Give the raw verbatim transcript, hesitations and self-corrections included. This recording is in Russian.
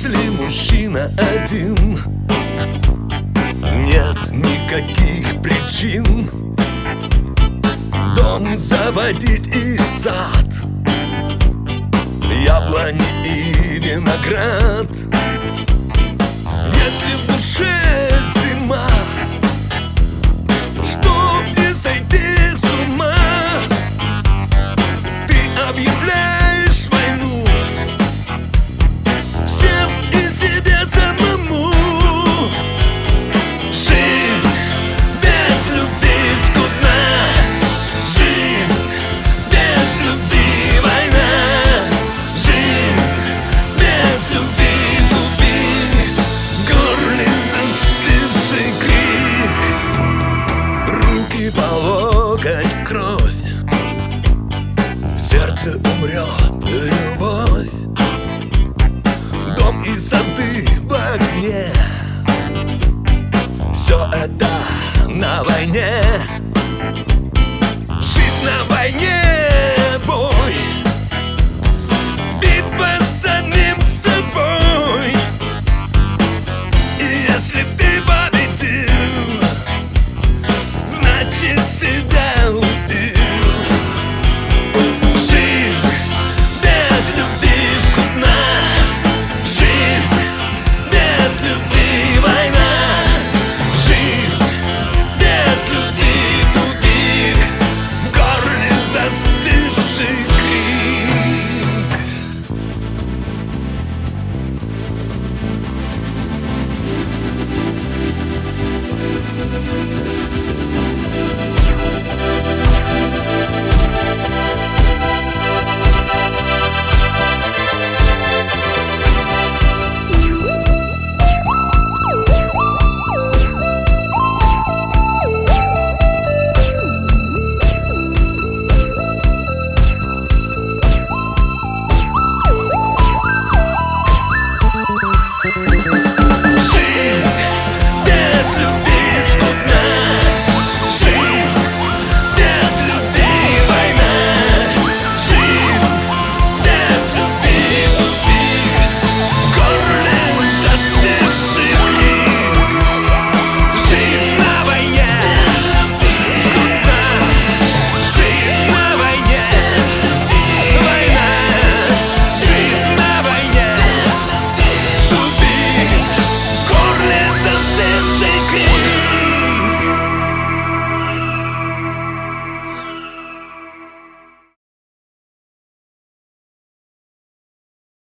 Если мужчина один, нет никаких причин дом заводить и сад, яблони и виноград. Если в душе зима, чтоб не сойти с ума, ты объявляешь войну всем и себе самому. Жизнь без любви скудна, жизнь без любви война, жизнь без любви тупик, в горле застывший крик, руки по локоть в кровь, в сердце умрет любовь. Дом и сады в огне, все это на войне. Жить на войне, бой.